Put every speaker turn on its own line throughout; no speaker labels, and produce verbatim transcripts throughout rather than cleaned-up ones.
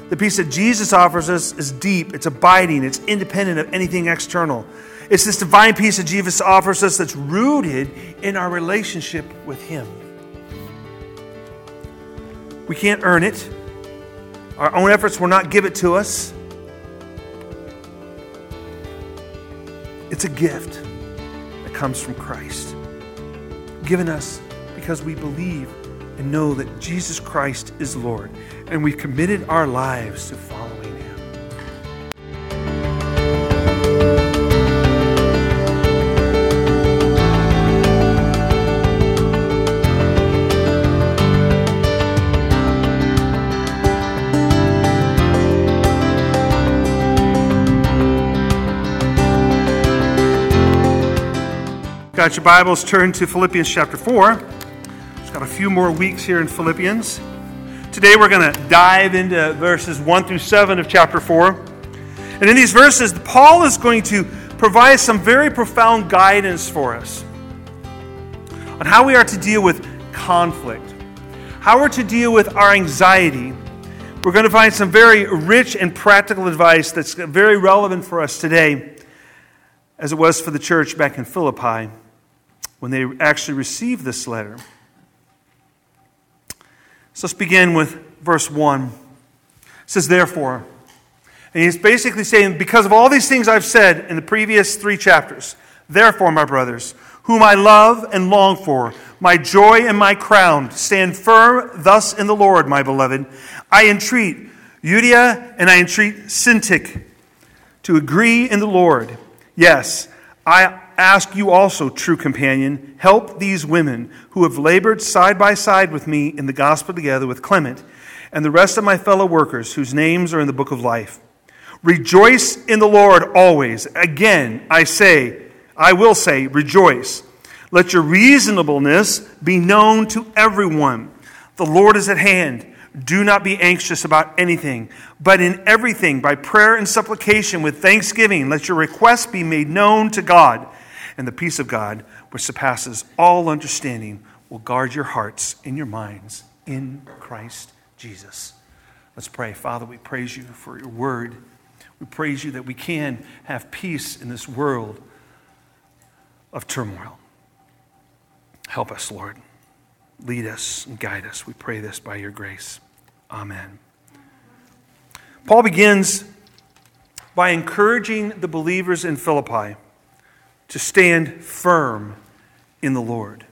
The peace that Jesus offers us is deep, it's abiding, it's independent of anything external. It's this divine peace that Jesus offers us that's rooted in our relationship with Him. We can't earn it. Our own efforts will not give it to us. It's a gift that comes from Christ, given us because we believe and know that Jesus Christ is Lord, and we've committed our lives to following Him. Got your Bibles, turn to Philippians chapter four. Just got a few more weeks here in Philippians. Today we're going to dive into verses one through seven of chapter four. And in these verses, Paul is going to provide some very profound guidance for us on how we are to deal with conflict, how we're to deal with our anxiety. We're going to find some very rich and practical advice that's very relevant for us today, as it was for the church back in Philippi when they actually received this letter. So let's begin with verse one. It says, therefore, and he's basically saying, because of all these things I've said in the previous three chapters, therefore, my brothers, whom I love and long for, my joy and my crown, stand firm thus in the Lord, my beloved. I entreat Euodia and I entreat Syntyche to agree in the Lord. Yes, I ask you also, true companion, help these women who have labored side by side with me in the gospel together with Clement and the rest of my fellow workers whose names are in the book of life. Rejoice in the Lord always. Again, I say, I will say, rejoice. Let your reasonableness be known to everyone. The Lord is at hand. Do not be anxious about anything, but in everything, by prayer and supplication with thanksgiving, let your requests be made known to God. And the peace of God, which surpasses all understanding, will guard your hearts and your minds in Christ Jesus. Let's pray. Father, we praise you for your word. We praise you that we can have peace in this world of turmoil. Help us, Lord. Lead us and guide us. We pray this by your grace. Amen. Paul begins by encouraging the believers in Philippi to stand firm in the Lord.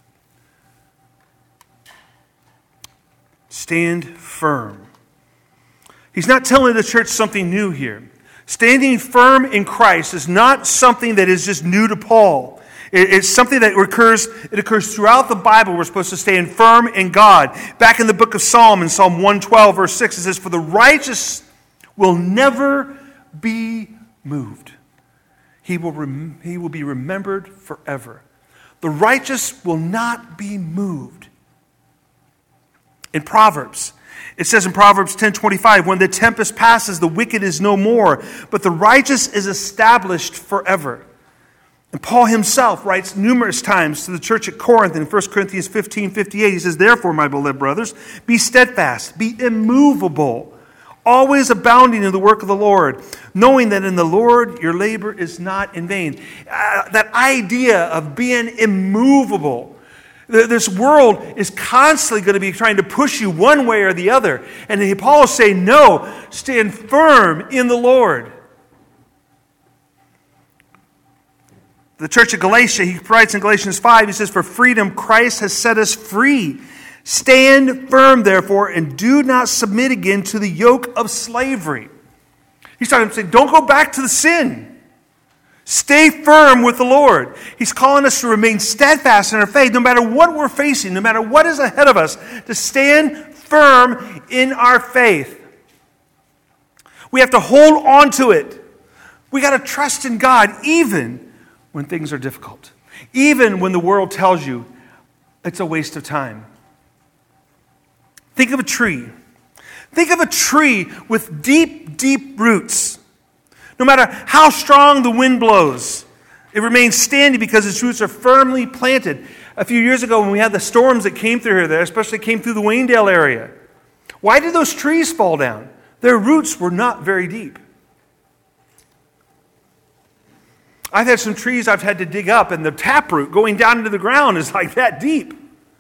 Stand firm. He's not telling the church something new here. Standing firm in Christ is not something that is just new to Paul. It's something that occurs, it occurs throughout the Bible. We're supposed to stand firm in God. Back in the book of Psalm, in Psalm one twelve, verse six, it says, for the righteous will never be moved. He will, rem- he will be remembered forever. The righteous will not be moved. In Proverbs, it says in Proverbs ten twenty-five, when the tempest passes, the wicked is no more, but the righteous is established forever. And Paul himself writes numerous times to the church at Corinth in First Corinthians fifteen fifty-eight. He says, therefore, my beloved brothers, be steadfast, be immovable, always abounding in the work of the Lord, knowing that in the Lord your labor is not in vain. Uh, that idea of being immovable. This world is constantly going to be trying to push you one way or the other. And Paul is saying, no, stand firm in the Lord. The church of Galatia, he writes in Galatians five, he says, for freedom Christ has set us free. Stand firm, therefore, and do not submit again to the yoke of slavery. He's talking, saying, don't go back to the sin. Stay firm with the Lord. He's calling us to remain steadfast in our faith, no matter what we're facing, no matter what is ahead of us, to stand firm in our faith. We have to hold on to it. We got to trust in God, even when things are difficult. Even when the world tells you it's a waste of time. Think of a tree. Think of a tree with deep, deep roots. No matter how strong the wind blows, it remains standing because its roots are firmly planted. A few years ago when we had the storms that came through here, that especially came through the Waynedale area, why did those trees fall down? Their roots were not very deep. I've had some trees I've had to dig up, and the taproot going down into the ground is like that deep.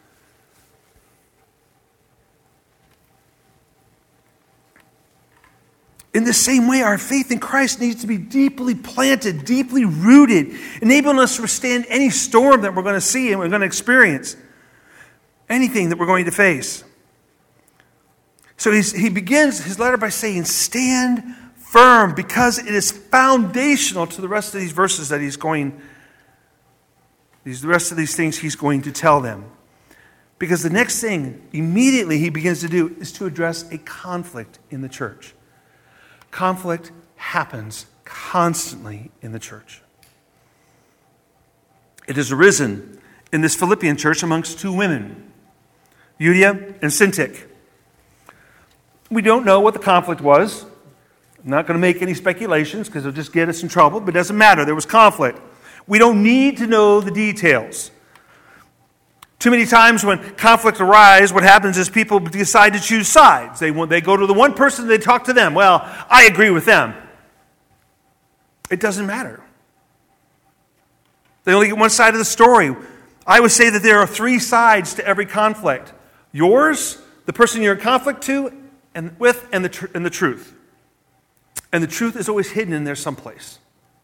In the same way, our faith in Christ needs to be deeply planted, deeply rooted, enabling us to withstand any storm that we're going to see and we're going to experience, anything that we're going to face. So he's, he begins his letter by saying, stand firm, because it is foundational to the rest of these verses that he's going, these, the rest of these things he's going to tell them. Because the next thing immediately he begins to do is to address a conflict in the church. Conflict happens constantly in the church. It has arisen in this Philippian church amongst two women, Euodia and Syntyche. We don't know what the conflict was. I'm not going to make any speculations because it'll just get us in trouble, but it doesn't matter. There was conflict. We don't need to know the details. Too many times when conflict arises, what happens is people decide to choose sides. They, they go to the one person, they talk to them. Well, I agree with them. It doesn't matter. They only get one side of the story. I would say that there are three sides to every conflict. Yours, the person you're in conflict to, and with, and the, tr- and the truth. And the truth is always hidden in there someplace.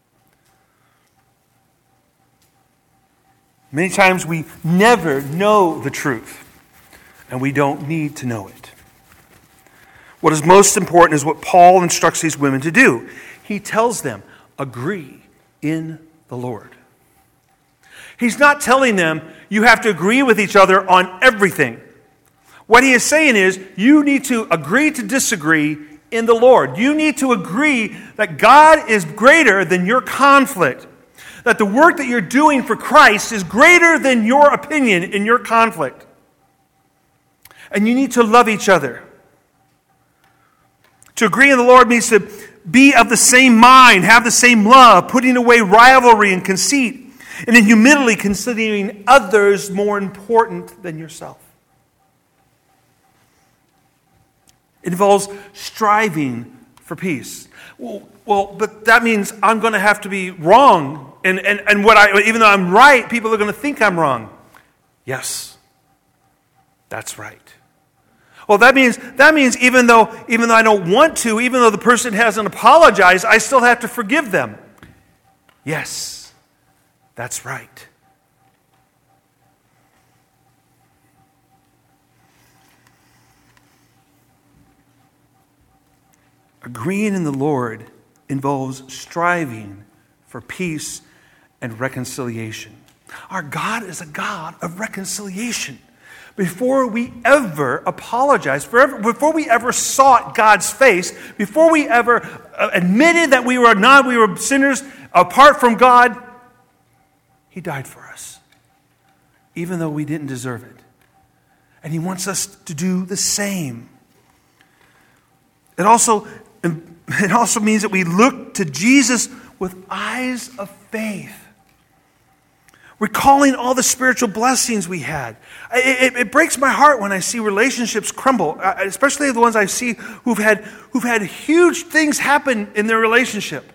Many times we never know the truth, and we don't need to know it. What is most important is what Paul instructs these women to do. He tells them, agree in the Lord. He's not telling them you have to agree with each other on everything. What he is saying is you need to agree to disagree in the Lord. You need to agree that God is greater than your conflict. That the work that you're doing for Christ is greater than your opinion in your conflict. And you need to love each other. To agree in the Lord means to be of the same mind, have the same love, putting away rivalry and conceit, and in humility considering others more important than yourself. It involves striving for peace. Well, well, but that means I'm going to have to be wrong. And, and, and what I, even though I'm right, people are going to think I'm wrong. Yes, that's right. Well, that means that means even though even though I don't want to, even though the person hasn't apologized, I still have to forgive them. Yes, that's right. Agreeing in the Lord involves striving for peace and reconciliation. Our God is a God of reconciliation. Before we ever apologized, forever, before we ever sought God's face, before we ever admitted that we were not, we were sinners apart from God, He died for us, even though we didn't deserve it. And He wants us to do the same. It also, it also means that we look to Jesus with eyes of faith. Recalling all the spiritual blessings we had. It, it, it breaks my heart when I see relationships crumble, especially the ones I see who've had, who've had huge things happen in their relationship.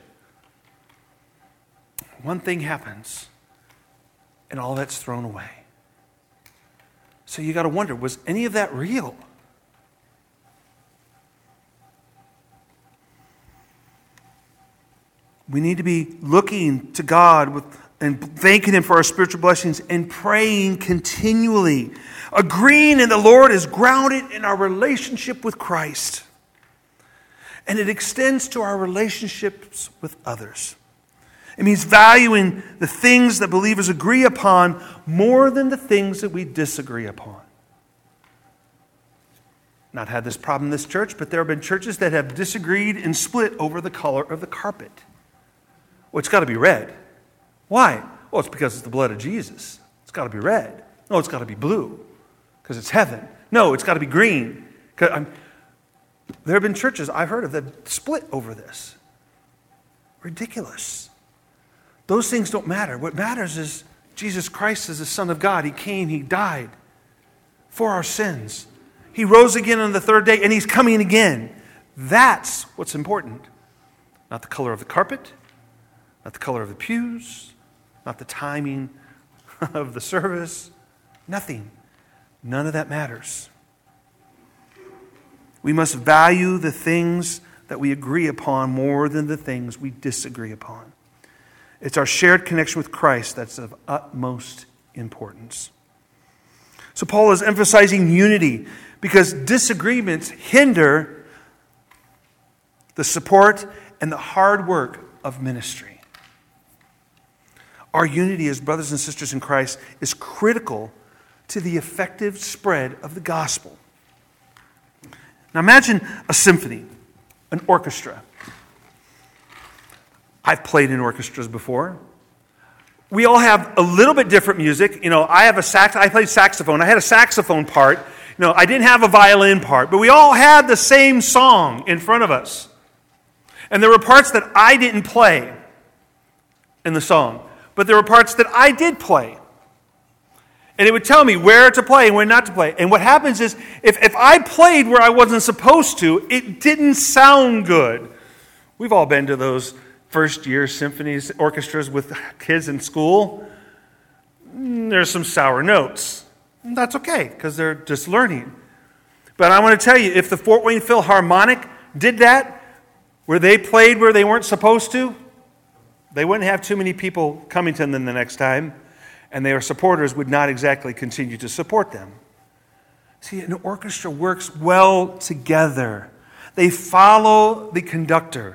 One thing happens, and all that's thrown away. So you got to wonder, was any of that real? We need to be looking to God with and thanking Him for our spiritual blessings and praying continually. Agreeing in the Lord is grounded in our relationship with Christ. And it extends to our relationships with others. It means valuing the things that believers agree upon more than the things that we disagree upon. Not had this problem in this church, but there have been churches that have disagreed and split over the color of the carpet. Well, it's got to be red. Why? Well, it's because it's the blood of Jesus. It's got to be red. No, it's got to be blue because it's heaven. No, it's got to be green. There have been churches I've heard of that split over this. Ridiculous. Those things don't matter. What matters is Jesus Christ is the Son of God. He came, He died for our sins. He rose again on the third day, and He's coming again. That's what's important. Not the color of the carpet, not the color of the pews, not the timing of the service. Nothing. None of that matters. We must value the things that we agree upon more than the things we disagree upon. It's our shared connection with Christ that's of utmost importance. So Paul is emphasizing unity because disagreements hinder the support and the hard work of ministry. Our unity as brothers and sisters in Christ is critical to the effective spread of the gospel. Now imagine a symphony, an orchestra. I've played in orchestras before. We all have a little bit different music. You know, I have a sax. I played saxophone. I had a saxophone part. You know, I didn't have a violin part, but we all had the same song in front of us. And there were parts that I didn't play in the song, but there were parts that I did play. And it would tell me where to play and where not to play. And what happens is, if, if I played where I wasn't supposed to, it didn't sound good. We've all been to those first-year symphonies, orchestras with kids in school. There's some sour notes. That's okay, because they're just learning. But I want to tell you, if the Fort Wayne Philharmonic did that, where they played where they weren't supposed to, they wouldn't have too many people coming to them the next time. And their supporters would not exactly continue to support them. See, an orchestra works well together. They follow the conductor,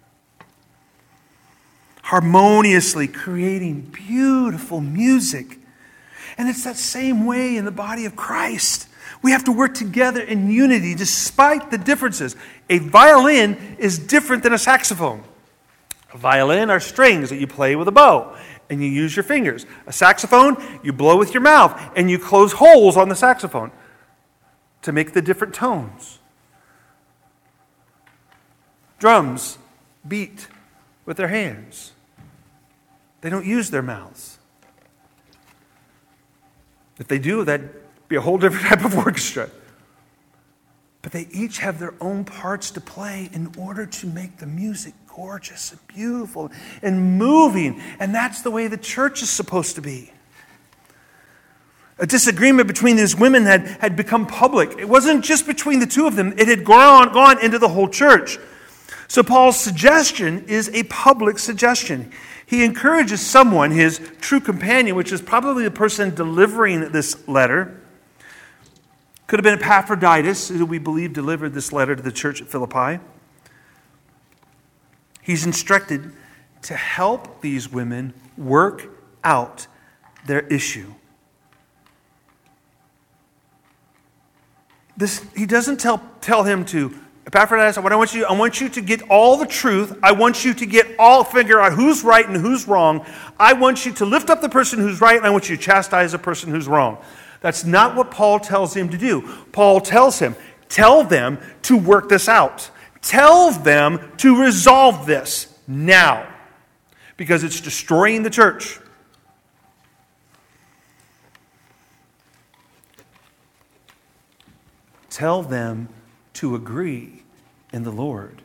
harmoniously creating beautiful music. And it's that same way in the body of Christ. We have to work together in unity despite the differences. A violin is different than a saxophone. A violin are strings that you play with a bow. And you use your fingers. A saxophone, you blow with your mouth, and you close holes on the saxophone to make the different tones. Drums beat with their hands. They don't use their mouths. If they do, that'd be a whole different type of orchestra. But they each have their own parts to play in order to make the music gorgeous and beautiful and moving. And that's the way the church is supposed to be. A disagreement between these women had, had become public. It wasn't just between the two of them. It had gone, gone into the whole church. So Paul's suggestion is a public suggestion. He encourages someone, his true companion, which is probably the person delivering this letter. Could have been Epaphroditus, who we believe delivered this letter to the church at Philippi. He's instructed to help these women work out their issue. This, he doesn't tell, tell him to, Epaphroditus, what I want you, I want you to get all the truth. I want you to get all, figure out who's right and who's wrong. I want you to lift up the person who's right, and I want you to chastise the person who's wrong. That's not what Paul tells him to do. Paul tells him, tell them to work this out. Tell them to resolve this now, because it's destroying the church. Tell them to agree in the Lord.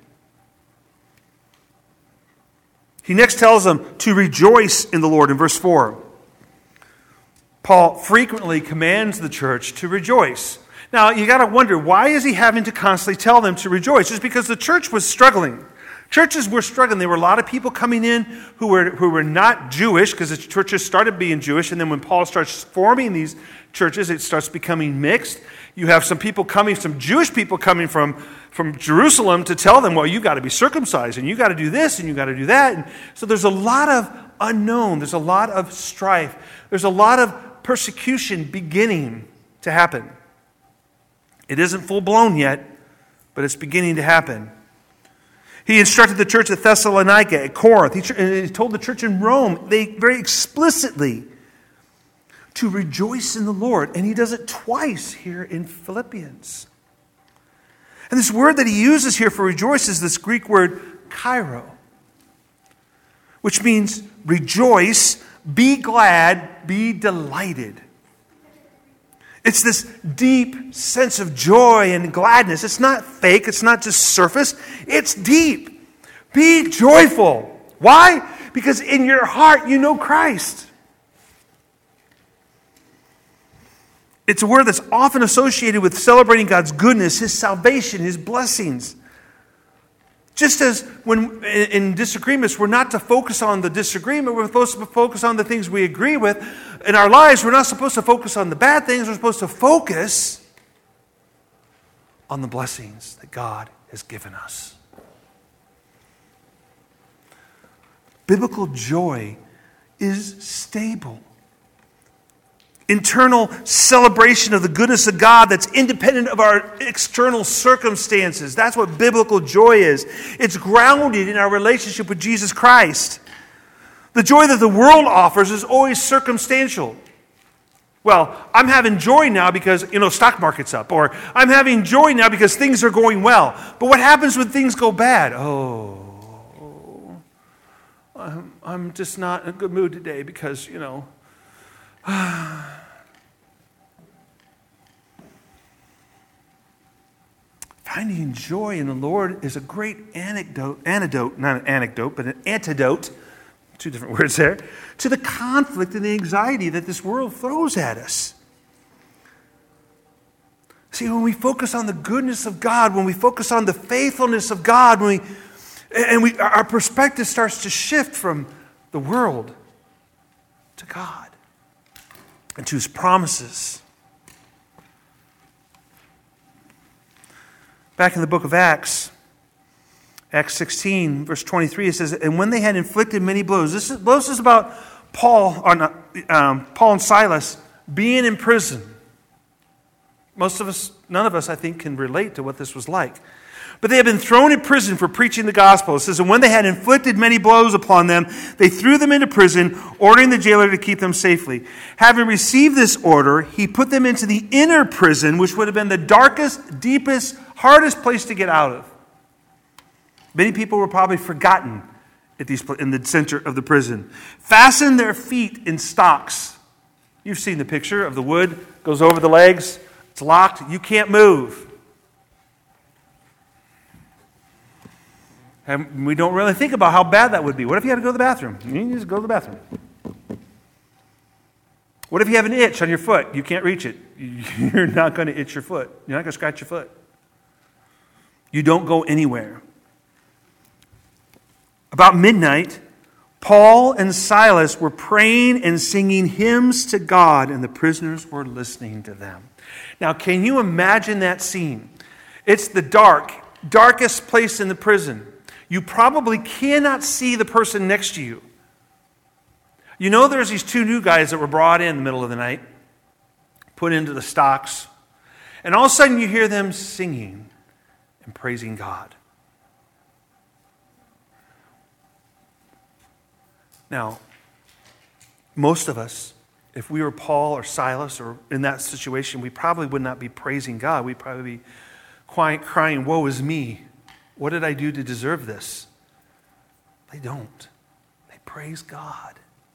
He next tells them to rejoice in the Lord in verse four. Paul frequently commands the church to rejoice. Now, you got to wonder, why is he having to constantly tell them to rejoice? It's because the church was struggling. Churches were struggling. There were a lot of people coming in who were who were not Jewish, because the churches started being Jewish, and then when Paul starts forming these churches, it starts becoming mixed. You have some people coming, some Jewish people coming from, from Jerusalem to tell them, well, you got to be circumcised, and you got to do this, and you got to do that. And so there's a lot of unknown. There's a lot of strife. There's a lot of persecution beginning to happen. It isn't full-blown yet, but it's beginning to happen. He instructed the church at Thessalonica, at Corinth. He, he told the church in Rome, they very explicitly, to rejoice in the Lord. And he does it twice here in Philippians. And this word that he uses here for rejoice is this Greek word, kairo, which means rejoice, be glad, be delighted. It's this deep sense of joy and gladness. It's not fake. It's not just surface. It's deep. Be joyful. Why? Because in your heart you know Christ. It's a word that's often associated with celebrating God's goodness, His salvation, His blessings. Just as when in disagreements, we're not to focus on the disagreement, we're supposed to focus on the things we agree with. In our lives, we're not supposed to focus on the bad things, we're supposed to focus on the blessings that God has given us. Biblical joy is stable. Internal celebration of the goodness of God that's independent of our external circumstances. That's what biblical joy is. It's grounded in our relationship with Jesus Christ. The joy that the world offers is always circumstantial. Well, I'm having joy now because, you know, stock market's up. Or I'm having joy now because things are going well. But what happens when things go bad? Oh, I'm, I'm just not in a good mood today because, you know, finding joy in the Lord is a great anecdote, antidote, not an anecdote, but an antidote, two different words there, to the conflict and the anxiety that this world throws at us. See, when we focus on the goodness of God, when we focus on the faithfulness of God, when we, and we, our perspective starts to shift from the world to God and to His promises. Back in the book of Acts, Acts sixteen, verse twenty-three, it says, "And when they had inflicted many blows," this is, this is about Paul, or not, um, Paul and Silas being in prison. Most of us, none of us, I think, can relate to what this was like. But they had been thrown in prison for preaching the gospel. It says, "And when they had inflicted many blows upon them, they threw them into prison, ordering the jailer to keep them safely. Having received this order, he put them into the inner prison, which would have been the darkest, deepest, hardest place to get out of." Many people were probably forgotten at these, in the center of the prison. "Fastened their feet in stocks." You've seen the picture of the wood, goes over the legs, it's locked, you can't move. And we don't really think about how bad that would be. What if you had to go to the bathroom? You can just go to the bathroom. What if you have an itch on your foot? You can't reach it. You're not going to itch your foot. You're not going to scratch your foot. You don't go anywhere. About midnight, Paul and Silas were praying and singing hymns to God, and the prisoners were listening to them. Now, can you imagine that scene? It's the dark, darkest place in the prison. You probably cannot see the person next to you. You know there's these two new guys that were brought in the middle of the night, put into the stocks, and all of a sudden you hear them singing and praising God. Now, most of us, if we were Paul or Silas or in that situation, we probably would not be praising God. We'd probably be crying, crying, "Woe is me. What did I do to deserve this?" They don't. They praise God.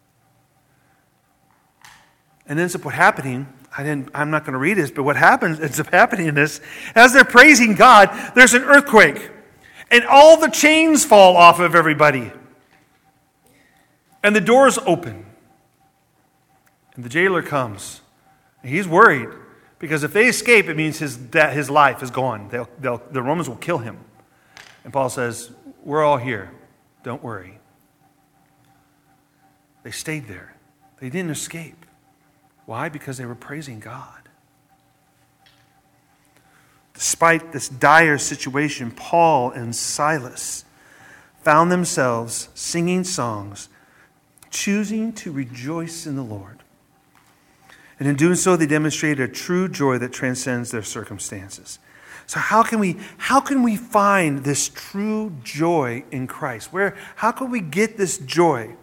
And ends up what happening, I didn't, I'm not going to read this, but what happens, ends up happening in this, as they're praising God, there's an earthquake. And all the chains fall off of everybody. And the doors open. And the jailer comes. And he's worried. Because if they escape, it means his, that his life is gone. They'll, they'll, the Romans will kill him. And Paul says, "We're all here. Don't worry." They stayed there. They didn't escape. Why? Because they were praising God. Despite this dire situation, Paul and Silas found themselves singing songs, choosing to rejoice in the Lord. And in doing so, they demonstrated a true joy that transcends their circumstances. So how can we how can we find this true joy in Christ? Where how can we get this joy?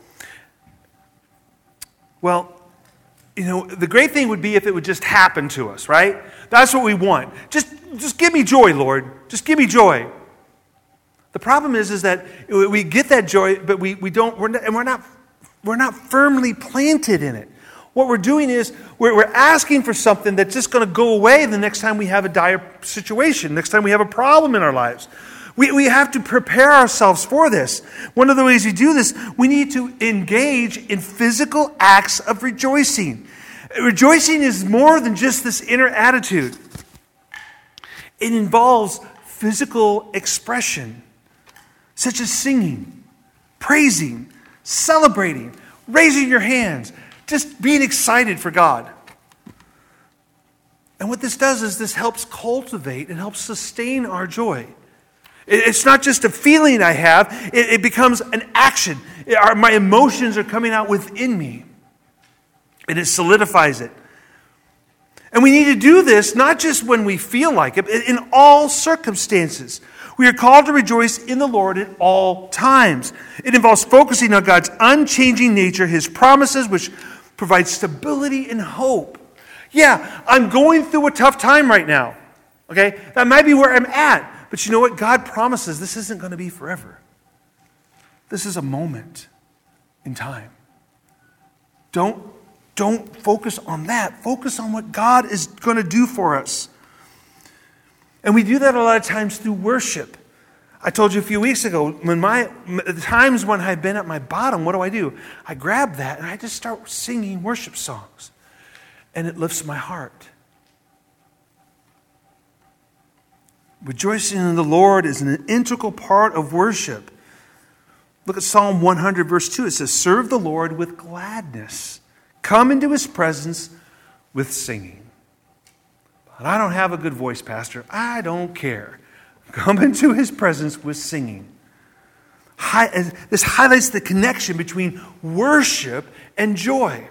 Well, you know, the great thing would be if it would just happen to us, right? That's what we want. Just just give me joy, Lord. Just give me joy. The problem is, is that we get that joy, but we, we don't we're not, and we're not we're not firmly planted in it. What we're doing is we're, we're asking for something that's just going to go away the next time we have a dire situation, next time we have a problem in our lives. We, we have to prepare ourselves for this. One of the ways we do this, we need to engage in physical acts of rejoicing. Rejoicing is more than just this inner attitude. It involves physical expression, such as singing, praising, celebrating, raising your hands, just being excited for God. And what this does is this helps cultivate and helps sustain our joy. It's not just a feeling I have, it, it becomes an action. It, our, my emotions are coming out within me, and it solidifies it. And we need to do this not just when we feel like it, in all circumstances. We are called to rejoice in the Lord at all times. It involves focusing on God's unchanging nature, His promises, which provide stability and hope. Yeah, I'm going through a tough time right now. Okay? That might be where I'm at. But you know what? God promises this isn't going to be forever. This is a moment in time. Don't, don't focus on that. Focus on what God is going to do for us. And we do that a lot of times through worship. I told you a few weeks ago, when my the times when I've been at my bottom, what do I do? I grab that and I just start singing worship songs. And it lifts my heart. Rejoicing in the Lord is an integral part of worship. Look at Psalm one hundred, verse two. It says, serve the Lord with gladness. Come into His presence with singing. But I don't have a good voice, Pastor. I don't care. Come into His presence with singing. This highlights the connection between worship and joy.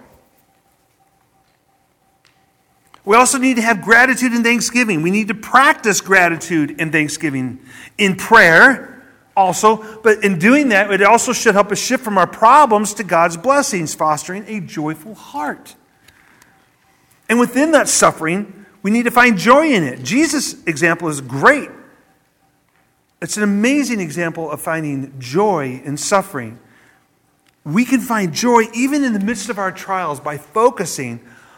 We also need to have gratitude and thanksgiving. We need to practice gratitude and thanksgiving in prayer also. But in doing that, it also should help us shift from our problems to God's blessings, fostering a joyful heart. And within that suffering, we need to find joy in it. Jesus' example is great. It's an amazing example of finding joy in suffering. We can find joy even in the midst of our trials by focusing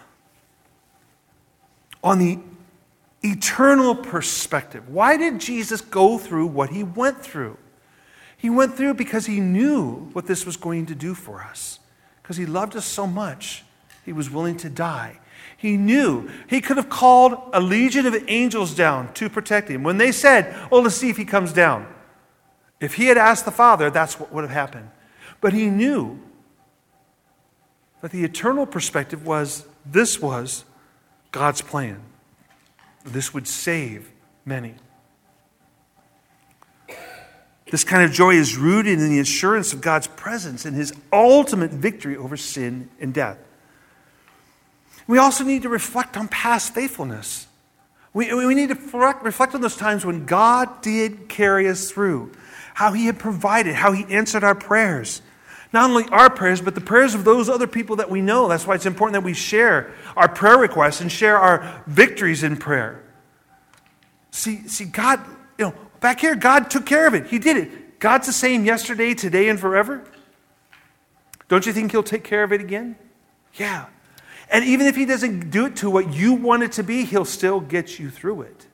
on the eternal perspective. Why did Jesus go through what He went through? He went through because He knew what this was going to do for us. Because He loved us so much, He was willing to die. He knew He could have called a legion of angels down to protect Him. When they said, oh, let's see if He comes down. If He had asked the Father, that's what would have happened. But He knew that the eternal perspective was, this was God's plan. This would save many. This kind of joy is rooted in the assurance of God's presence and His ultimate victory over sin and death. We also need to reflect on past faithfulness. We, we need to reflect on those times when God did carry us through, how He had provided, how He answered our prayers. Not only our prayers, but the prayers of those other people that we know. That's why it's important that we share our prayer requests and share our victories in prayer. See, see, God, you know, back here, God took care of it. He did it. God's the same yesterday, today, and forever. Don't you think He'll take care of it again? Yeah. And even if He doesn't do it to what you want it to be, He'll still get you through it.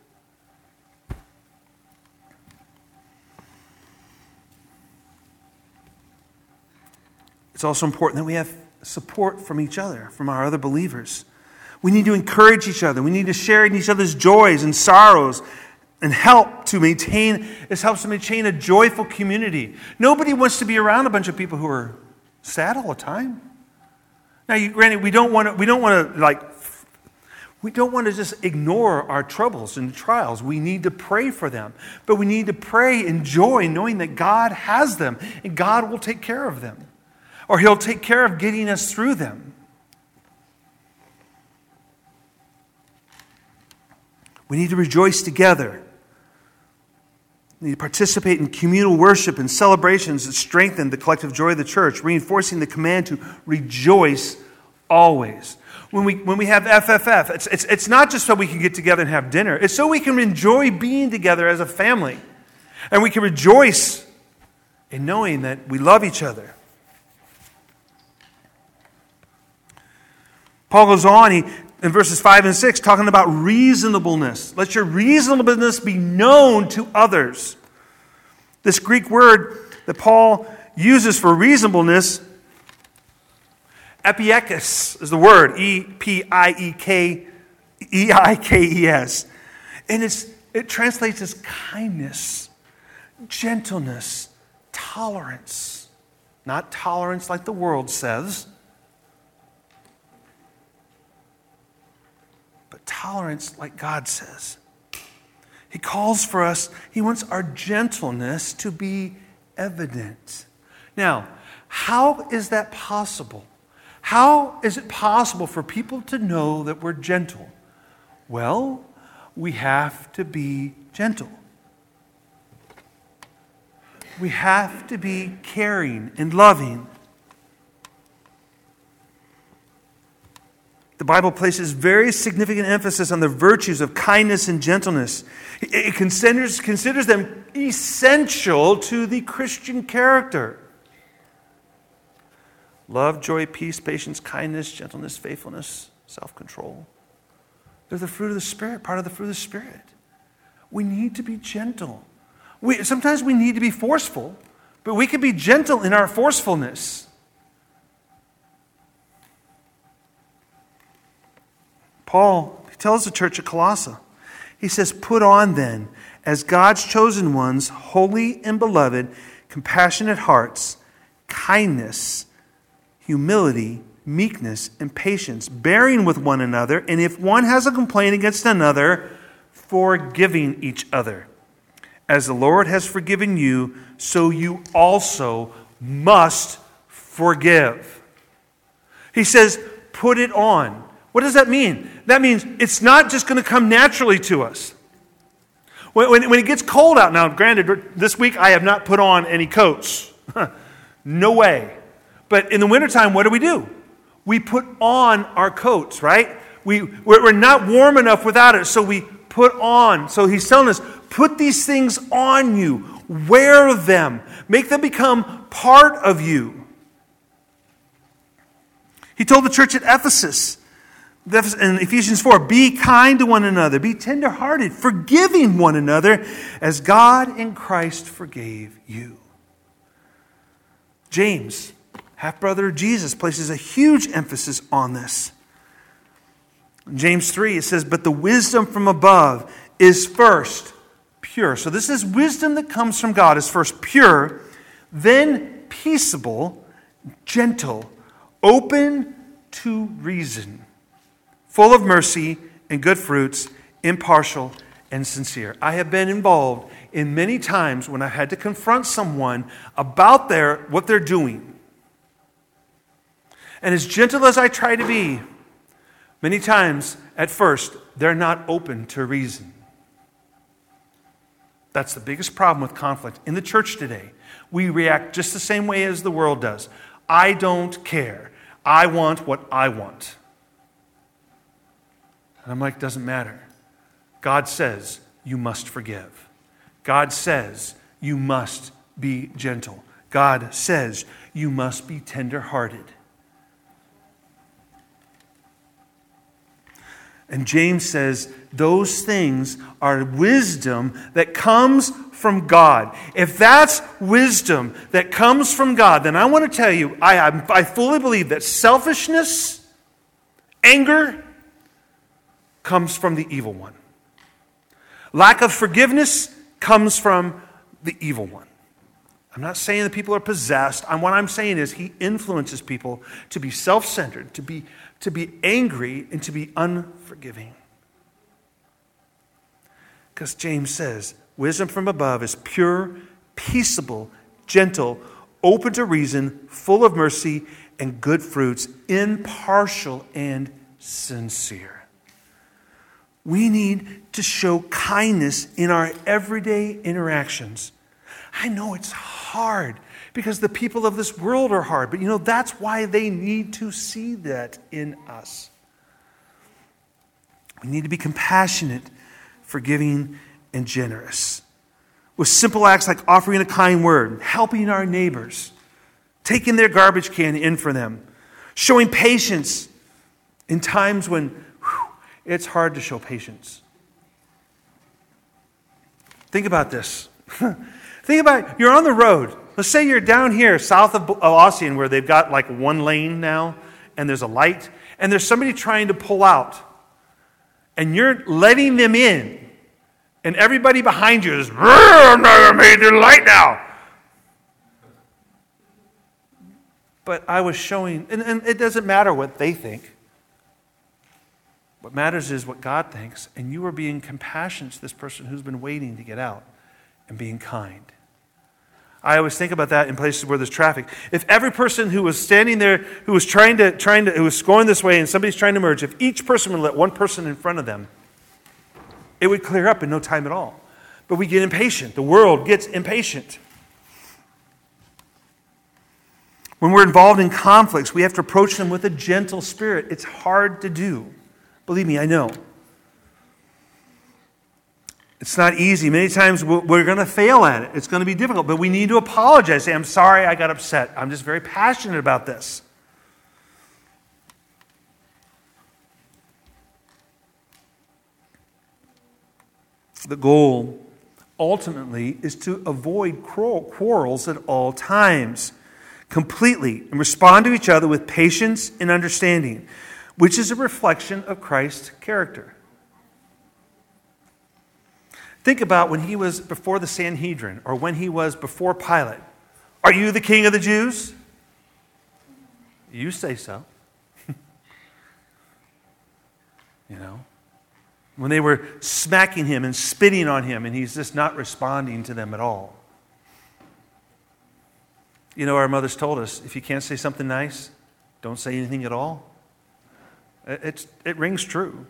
It's also important that we have support from each other, from our other believers. We need to encourage each other. We need to share in each other's joys and sorrows and help to maintain, this helps to maintain a joyful community. Nobody wants to be around a bunch of people who are sad all the time. Now, you, granted, we don't want to, we don't want to like, we don't want to just ignore our troubles and trials. We need to pray for them. But we need to pray in joy, knowing that God has them and God will take care of them. Or He'll take care of getting us through them. We need to rejoice together. We need to participate in communal worship and celebrations that strengthen the collective joy of the church, reinforcing the command to rejoice always. When we, when we have F F F, it's, it's, it's not just so we can get together and have dinner. It's so we can enjoy being together as a family. And we can rejoice in knowing that we love each other. Paul goes on, he, in verses five and six, talking about reasonableness. Let your reasonableness be known to others. This Greek word that Paul uses for reasonableness, epiekes is the word, E P I E K E I K E S. And it's, it translates as kindness, gentleness, tolerance. Not tolerance like the world says, but tolerance like God says. He calls for us, he wants our gentleness to be evident. Now, how is that possible? How is it possible for people to know that we're gentle? Well, we have to be gentle. We have to be caring and loving. The Bible places very significant emphasis on the virtues of kindness and gentleness. It considers, considers them essential to the Christian character. Love, joy, peace, patience, kindness, gentleness, faithfulness, self-control. They're the fruit of the Spirit, part of the fruit of the Spirit. We need to be gentle. We, sometimes we need to be forceful, but we can be gentle in our forcefulness. Paul tells the church at Colossae, he says, put on then, as God's chosen ones, holy and beloved, compassionate hearts, kindness, humility, meekness, and patience, bearing with one another, and if one has a complaint against another, forgiving each other. As the Lord has forgiven you, so you also must forgive. He says, put it on. What does that mean? That means it's not just going to come naturally to us. When, when, when it gets cold out, now granted, this week I have not put on any coats. No way. But in the wintertime, what do we do? We put on our coats, right? We, we're, we're not warm enough without it, so we put on. So he's telling us, put these things on you. Wear them. Make them become part of you. He told the church at Ephesus, in Ephesians four, be kind to one another, be tenderhearted, forgiving one another, as God in Christ forgave you. James, half-brother of Jesus, places a huge emphasis on this. In James three, it says, but the wisdom from above is first pure. So this is wisdom that comes from God, is first pure, then peaceable, gentle, open to reason, full of mercy and good fruits, impartial and sincere. I have been involved in many times when I had to confront someone about their what they're doing. And as gentle as I try to be, many times at first, they're not open to reason. That's the biggest problem with conflict in the church today. We react just the same way as the world does. I don't care. I want what I want. And I'm like, doesn't matter. God says you must forgive. God says you must be gentle. God says you must be tender-hearted. And James says those things are wisdom that comes from God. If that's wisdom that comes from God, then I want to tell you, I, I fully believe that selfishness, anger, comes from the evil one. Lack of forgiveness comes from the evil one. I'm not saying that people are possessed. And what I'm saying is he influences people to be self-centered, to be, to be angry, and to be unforgiving. Because James says, wisdom from above is pure, peaceable, gentle, open to reason, full of mercy and good fruits, impartial and sincere. We need to show kindness in our everyday interactions. I know it's hard because the people of this world are hard, but you know, that's why they need to see that in us. We need to be compassionate, forgiving, and generous. With simple acts like offering a kind word, helping our neighbors, taking their garbage can in for them, showing patience In times when whew, it's hard to show patience. Think about this. Think about, you're on the road. Let's say you're down here south of Ossian where they've got like one lane now and there's a light and there's somebody trying to pull out and you're letting them in and everybody behind you is, I'm not going to make the light now. But I was showing, and, and it doesn't matter what they think. What matters is what God thinks, and you are being compassionate to this person who's been waiting to get out and being kind. I always think about that in places where there's traffic. If every person who was standing there, who was trying to, trying to, who was going this way and somebody's trying to merge, if each person would let one person in front of them, it would clear up in no time at all. But we get impatient. The world gets impatient. When we're involved in conflicts, we have to approach them with a gentle spirit. It's hard to do. Believe me, I know. It's not easy. Many times we're going to fail at it. It's going to be difficult. But we need to apologize. Say, I'm sorry I got upset. I'm just very passionate about this. The goal, ultimately, is to avoid quarrels at all times, completely, and respond to each other with patience and understanding, which is a reflection of Christ's character. Think about when he was before the Sanhedrin or when he was before Pilate. Are you the king of the Jews? You say so. You know? When they were smacking him and spitting on him and he's just not responding to them at all. You know, our mothers told us, if you can't say something nice, don't say anything at all. It's, it rings true.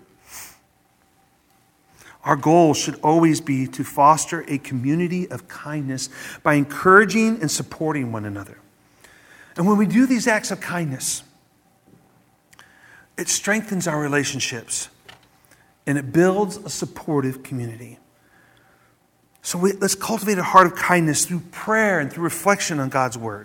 Our goal should always be to foster a community of kindness by encouraging and supporting one another. And when we do these acts of kindness, it strengthens our relationships and it builds a supportive community. So we, let's cultivate a heart of kindness through prayer and through reflection on God's word.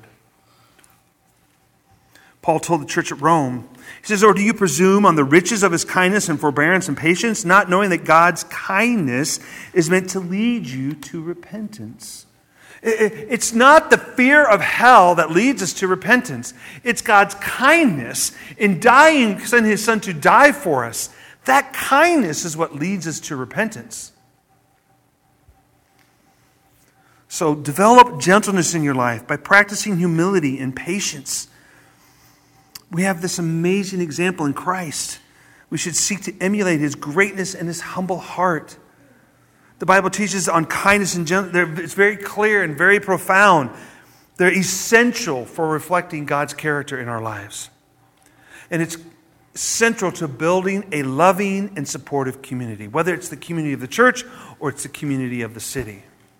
Paul told the church at Rome, he says, or do you presume on the riches of his kindness and forbearance and patience, not knowing that God's kindness is meant to lead you to repentance? It's not the fear of hell that leads us to repentance. It's God's kindness in dying, sending his son to die for us. That kindness is what leads us to repentance. So develop gentleness in your life by practicing humility and patience. We have this amazing example in Christ. We should seek to emulate his greatness and his humble heart. The Bible teaches on kindness and gentleness. It's very clear and very profound. They're essential for reflecting God's character in our lives. And it's central to building a loving and supportive community, whether it's the community of the church or it's the community of the city.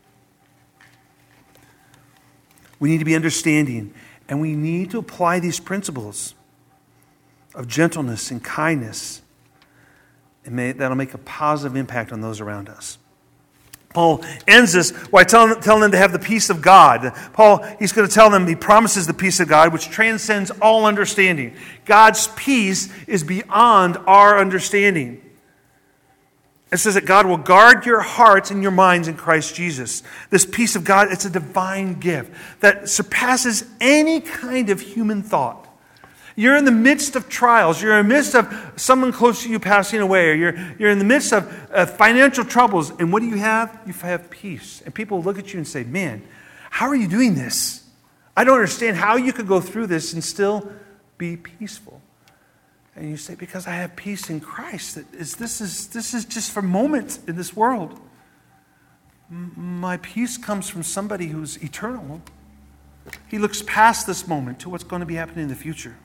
We need to be understanding, and we need to apply these principles of gentleness and kindness, and may, that'll make a positive impact on those around us. Paul ends this by telling, telling them to have the peace of God. Paul, he's going to tell them, he promises the peace of God, which transcends all understanding. God's peace is beyond our understanding. It says that God will guard your hearts and your minds in Christ Jesus. This peace of God, it's a divine gift that surpasses any kind of human thought. You're in the midst of trials. You're in the midst of someone close to you passing away. Or you're, you're in the midst of uh, financial troubles. And what do you have? You have peace. And people look at you and say, man, how are you doing this? I don't understand how you could go through this and still be peaceful. And you say, because I have peace in Christ. That is, this is, this is just for moments in this world. M- my peace comes from somebody who's eternal. He looks past this moment to what's going to be happening in the future.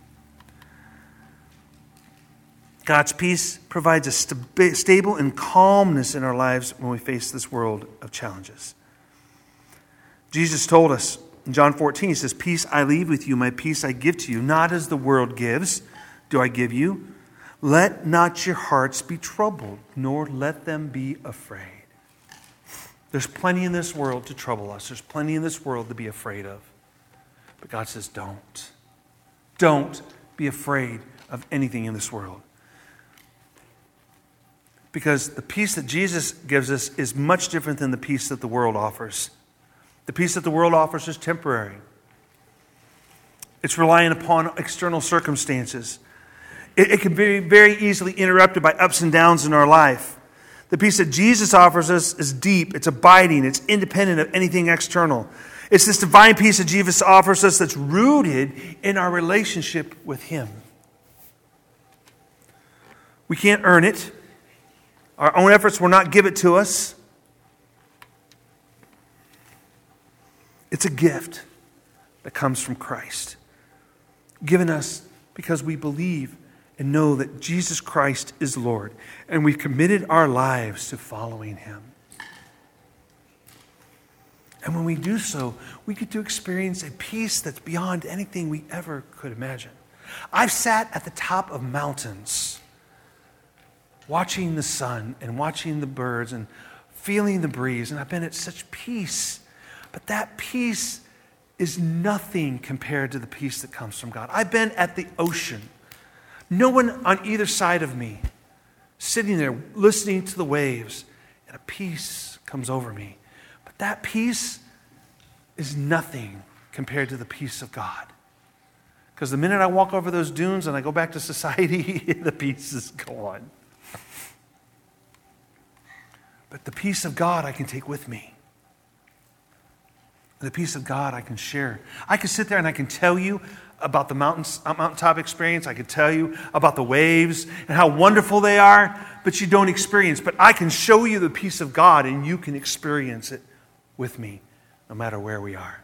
God's peace provides a st- stable and calmness in our lives when we face this world of challenges. Jesus told us in John fourteen, he says, peace I leave with you, my peace I give to you, not as the world gives, do I give you. Let not your hearts be troubled, nor let them be afraid. There's plenty in this world to trouble us. There's plenty in this world to be afraid of. But God says, don't. Don't be afraid of anything in this world. Because the peace that Jesus gives us is much different than the peace that the world offers. The peace that the world offers is temporary. It's relying upon external circumstances. It, it can be very easily interrupted by ups and downs in our life. The peace that Jesus offers us is deep, it's abiding, it's independent of anything external. It's this divine peace that Jesus offers us that's rooted in our relationship with Him. We can't earn it. Our own efforts will not give it to us. It's a gift that comes from Christ, given us because we believe and know that Jesus Christ is Lord, and we've committed our lives to following Him. And when we do so, we get to experience a peace that's beyond anything we ever could imagine. I've sat at the top of mountains, watching the sun and watching the birds and feeling the breeze, and I've been at such peace. But that peace is nothing compared to the peace that comes from God. I've been at the ocean. No one on either side of me, sitting there listening to the waves, and a peace comes over me. But that peace is nothing compared to the peace of God. Because the minute I walk over those dunes and I go back to society, the peace is gone. But the peace of God I can take with me. The peace of God I can share. I can sit there and I can tell you about the mountains, mountaintop experience. I can tell you about the waves and how wonderful they are, but you don't experience. But I can show you the peace of God and you can experience it with me, no matter where we are.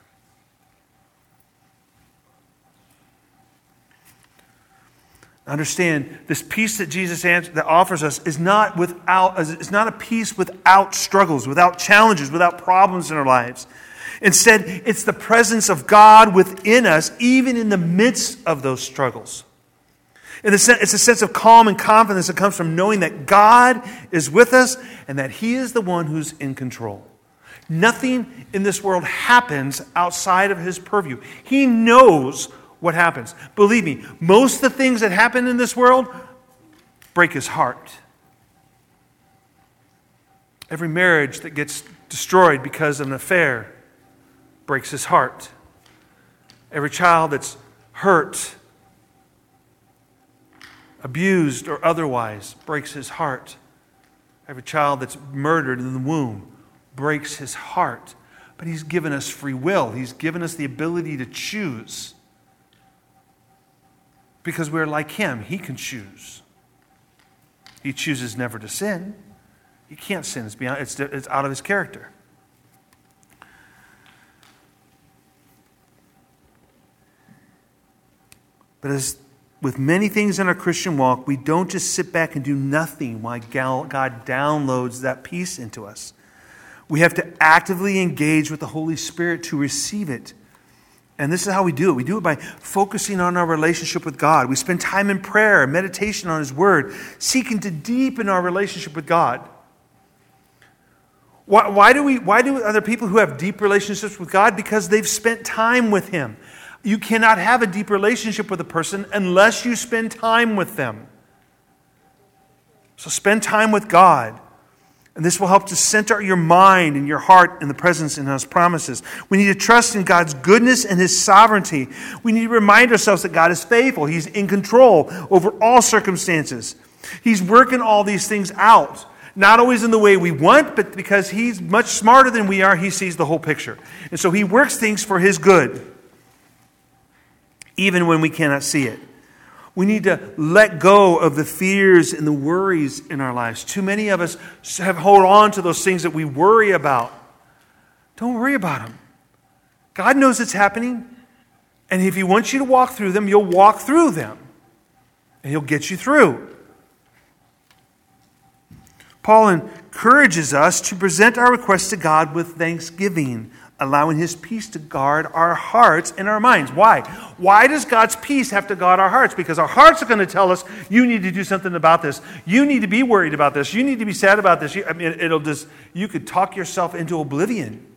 Understand, this peace that Jesus that offers us is not without, is not a peace without struggles, without challenges, without problems in our lives. Instead, it's the presence of God within us, even in the midst of those struggles. In the sense, it's a sense of calm and confidence that comes from knowing that God is with us and that He is the one who's in control. Nothing in this world happens outside of His purview. He knows what happens. Believe me, most of the things that happen in this world break His heart. Every marriage that gets destroyed because of an affair breaks His heart. Every child that's hurt, abused, or otherwise breaks His heart. Every child that's murdered in the womb breaks His heart. But He's given us free will. He's given us the ability to choose. Because we're like Him, He can choose. He chooses never to sin. He can't sin. It's beyond, it's, it's out of His character. But as with many things in our Christian walk, we don't just sit back and do nothing while God downloads that peace into us. We have to actively engage with the Holy Spirit to receive it. And this is how we do it. We do it by focusing on our relationship with God. We spend time in prayer, meditation on His Word, seeking to deepen our relationship with God. Why, why do we? Why do other people who have deep relationships with God? Because they've spent time with Him. You cannot have a deep relationship with a person unless you spend time with them. So spend time with God. And this will help to center your mind and your heart in the presence in His promises. We need to trust in God's goodness and His sovereignty. We need to remind ourselves that God is faithful. He's in control over all circumstances. He's working all these things out. Not always in the way we want, but because He's much smarter than we are, He sees the whole picture. And so He works things for His good, even when we cannot see it. We need to let go of the fears and the worries in our lives. Too many of us have hold on to those things that we worry about. Don't worry about them. God knows it's happening. And if He wants you to walk through them, you'll walk through them. And He'll get you through. Paul encourages us to present our requests to God with thanksgiving, allowing His peace to guard our hearts and our minds. Why? Why does God's peace have to guard our hearts? Because our hearts are going to tell us, you need to do something about this. You need to be worried about this. You need to be sad about this. You, I mean, it'll just, you could talk yourself into oblivion.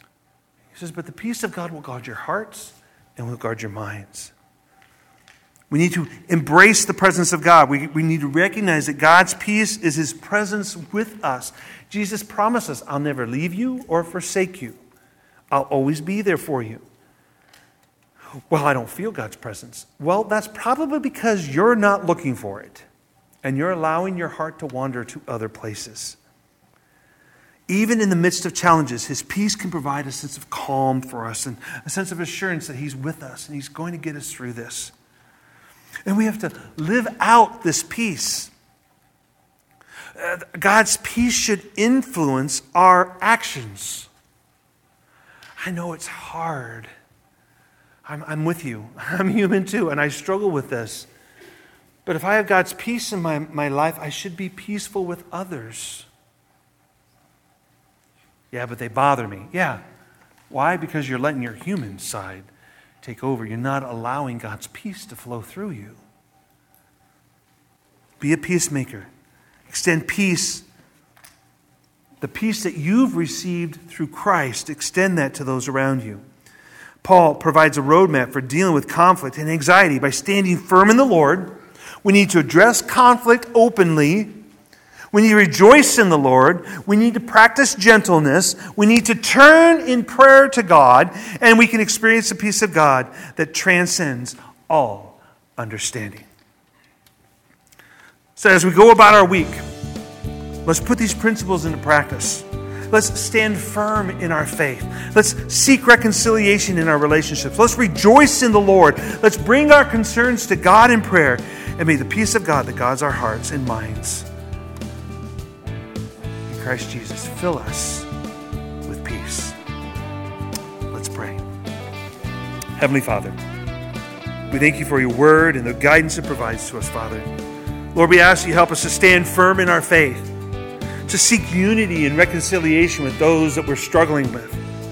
He says, but the peace of God will guard your hearts and will guard your minds. We need to embrace the presence of God. We, we need to recognize that God's peace is his presence with us. Jesus promises, I'll never leave you or forsake you. I'll always be there for you. Well, I don't feel God's presence. Well, that's probably because you're not looking for it. And you're allowing your heart to wander to other places. Even in the midst of challenges, his peace can provide a sense of calm for us and a sense of assurance that he's with us and he's going to get us through this. And we have to live out this peace. Uh, God's peace should influence our actions. I know it's hard. I'm, I'm with you. I'm human too, and I struggle with this. But if I have God's peace in my, my life, I should be peaceful with others. Yeah, but they bother me. Yeah. Why? Because you're letting your human side take over. You're not allowing God's peace to flow through you. Be a peacemaker. Extend peace. The peace that you've received through Christ, extend that to those around you. Paul provides a roadmap for dealing with conflict and anxiety by standing firm in the Lord. We need to address conflict openly. We need to rejoice in the Lord. We need to practice gentleness. We need to turn in prayer to God. And we can experience the peace of God that transcends all understanding. So as we go about our week, let's put these principles into practice. Let's stand firm in our faith. Let's seek reconciliation in our relationships. Let's rejoice in the Lord. Let's bring our concerns to God in prayer. And may the peace of God that guards our hearts and minds in Christ Jesus fill us with peace. Let's pray. Heavenly Father, we thank you for your word and the guidance it provides to us, Father. Lord, we ask you help us to stand firm in our faith, to seek unity and reconciliation with those that we're struggling with.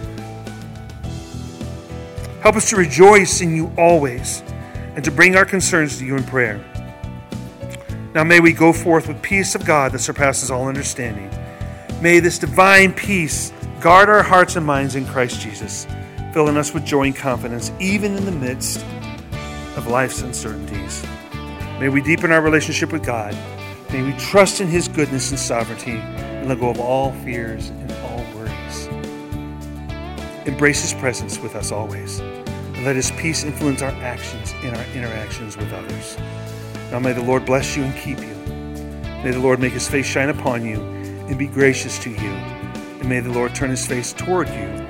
Help us to rejoice in you always and to bring our concerns to you in prayer. Now may we go forth with peace of God that surpasses all understanding. May this divine peace guard our hearts and minds in Christ Jesus, filling us with joy and confidence even in the midst of life's uncertainties. May we deepen our relationship with God. May we trust in his goodness and sovereignty and let go of all fears and all worries. Embrace his presence with us always. And let his peace influence our actions in our interactions with others. Now may the Lord bless you and keep you. May the Lord make his face shine upon you and be gracious to you. And may the Lord turn his face toward you